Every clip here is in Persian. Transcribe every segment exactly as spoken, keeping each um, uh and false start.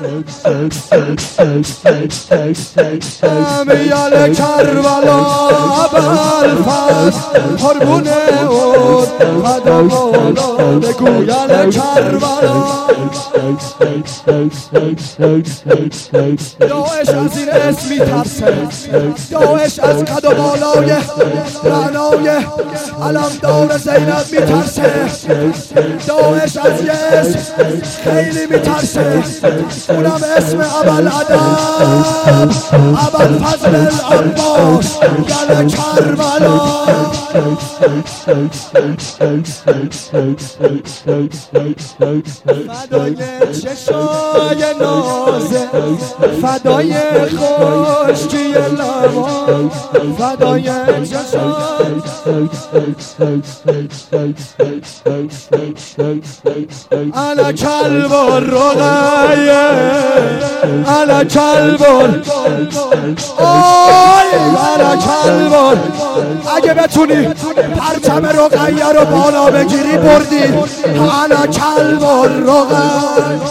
امیال کربلا بلفز قربونه اون فدا مولا بگویل کربلا داعش از این اسم میترسه داعش از قد و بالای رعنای علمدار زینب میترسه داعش از یه اسم خیلی میترسه اونم اسم ابوالعدب ابوالفضل العباس گل کربلا فدای چشای نازه فدای خشکی لبان فدای چشای انا کلب الرقیه انا کلب آی انا کلب اگه بتونی پرچم رقیه رو بالا بگیری بردی انا کلب الرقیه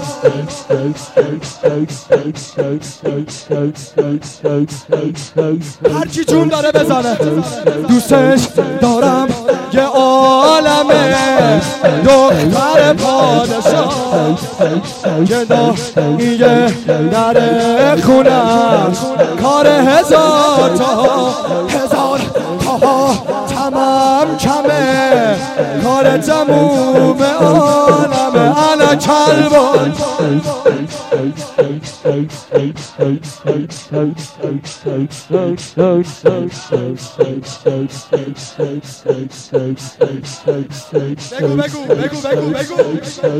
هرچی جون داره بزنه دوستش دارم یه عالمه دختر پادشاه که داخیه در خونم کار هزار تا هزار تا تمام کمه کار تموم عالمه انا کلبان بگو بگو بگو بگو بگو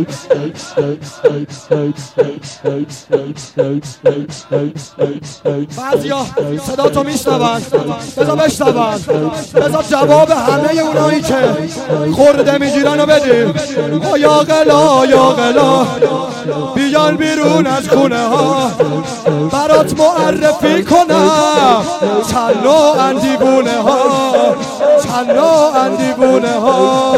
بعضیا صدا تو میشنون بذار بشنون بذار جواب همه اونایی که خورده میگیرن و بدیم یا غلا یا غلا بیان بیرون از خونه ها برات معرفی کنم چند نوع اندیبونه ها چند نوع اندیبونه ها